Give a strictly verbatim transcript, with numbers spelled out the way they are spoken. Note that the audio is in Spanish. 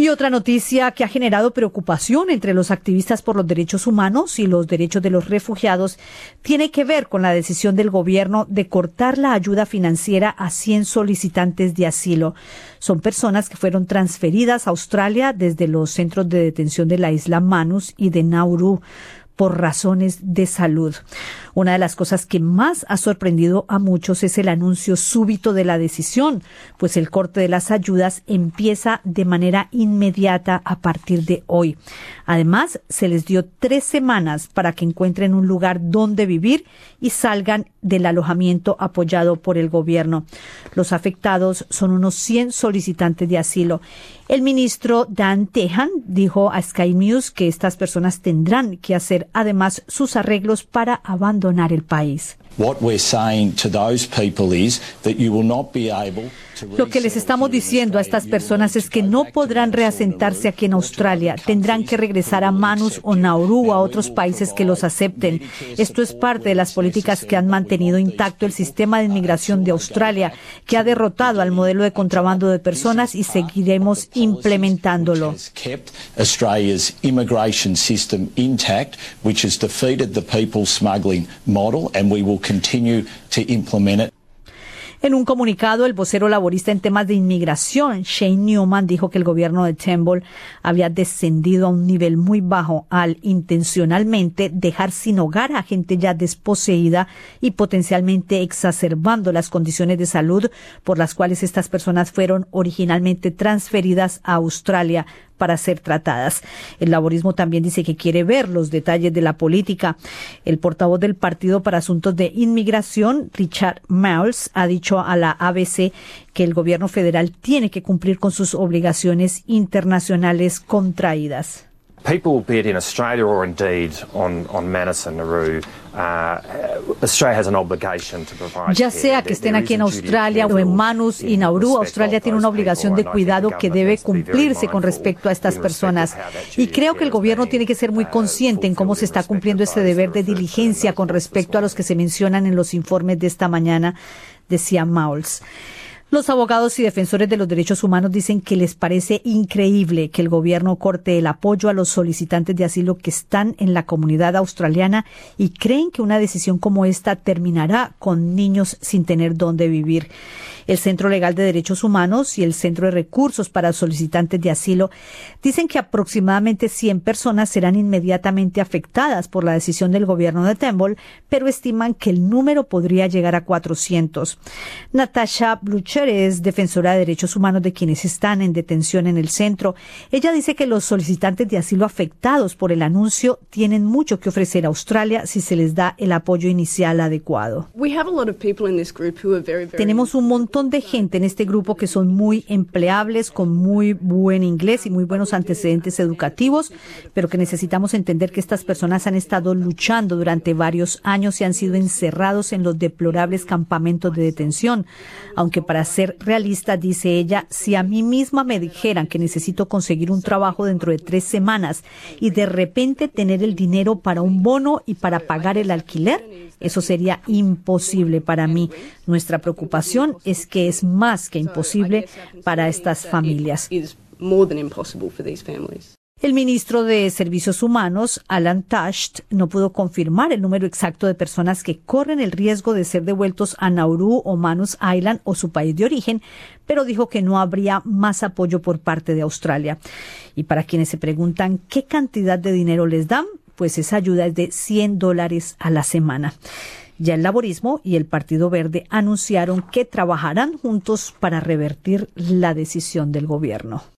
Y otra noticia que ha generado preocupación entre los activistas por los derechos humanos y los derechos de los refugiados tiene que ver con la decisión del gobierno de cortar la ayuda financiera a cien solicitantes de asilo. Son personas que fueron transferidas a Australia desde los centros de detención de la isla Manus y de Nauru por razones de salud. Una de las cosas que más ha sorprendido a muchos es el anuncio súbito de la decisión, pues el corte de las ayudas empieza de manera inmediata a partir de hoy. Además, se les dio tres semanas para que encuentren un lugar donde vivir y salgan del alojamiento apoyado por el gobierno. Los afectados son unos cien solicitantes de asilo. El ministro Dan Tehan dijo a Sky News que estas personas tendrán que hacer además sus arreglos para abandonar el país. Lo que les estamos diciendo a estas personas es que no podrán reasentarse aquí en Australia. Tendrán que regresar a Manus o Nauru o a otros países que los acepten. Esto es parte de las políticas que han mantenido intacto el sistema de inmigración de Australia, que ha derrotado al modelo de contrabando de personas y seguiremos implementándolo. Australia's immigration system intact, which has defeated the people smuggling model, and we will continue to implement it. En un comunicado, el vocero laborista en temas de inmigración, Shane Newman, dijo que el gobierno de Turnbull había descendido a un nivel muy bajo al intencionalmente dejar sin hogar a gente ya desposeída y potencialmente exacerbando las condiciones de salud por las cuales estas personas fueron originalmente transferidas a Australia para ser tratadas. El laborismo también dice que quiere ver los detalles de la política. El portavoz del Partido para Asuntos de Inmigración, Richard Marles, ha dicho a la A B C que el gobierno federal tiene que cumplir con sus obligaciones internacionales contraídas. People, be it in Australia or indeed on, on Manus and Nauru, uh, Australia has an obligation to provide. Ya sea que estén aquí en Australia o en Manus y Nauru, Australia tiene una obligación de cuidado que debe cumplirse con respecto a estas personas. Y creo que el gobierno tiene que ser muy consciente en cómo se está cumpliendo este deber de diligencia con respecto a los que se mencionan en los informes de esta mañana, decía Mauls. Los abogados y defensores de los derechos humanos dicen que les parece increíble que el gobierno corte el apoyo a los solicitantes de asilo que están en la comunidad australiana y creen que una decisión como esta terminará con niños sin tener dónde vivir. El Centro Legal de Derechos Humanos y el Centro de Recursos para Solicitantes de Asilo dicen que aproximadamente cien personas serán inmediatamente afectadas por la decisión del gobierno de Turnbull, pero estiman que el número podría llegar a cuatrocientos. Natasha Blucher es defensora de derechos humanos de quienes están en detención en el centro. Ella dice que los solicitantes de asilo afectados por el anuncio tienen mucho que ofrecer a Australia si se les da el apoyo inicial adecuado. Tenemos un montón de gente en este grupo que son muy empleables, con muy buen inglés y muy buenos antecedentes educativos, pero que necesitamos entender que estas personas han estado luchando durante varios años y han sido encerrados en los deplorables campamentos de detención. Aunque para ser realista, dice ella, si a mí misma me dijeran que necesito conseguir un trabajo dentro de tres semanas y de repente tener el dinero para un bono y para pagar el alquiler, eso sería imposible para mí. Nuestra preocupación es que es más que imposible para estas familias. El ministro de Servicios Humanos, Alan Taft, no pudo confirmar el número exacto de personas que corren el riesgo de ser devueltos a Nauru o Manus Island o su país de origen, pero dijo que no habría más apoyo por parte de Australia. Y para quienes se preguntan qué cantidad de dinero les dan, pues esa ayuda es de cien dólares a la semana. Ya el Laborismo y el Partido Verde anunciaron que trabajarán juntos para revertir la decisión del gobierno.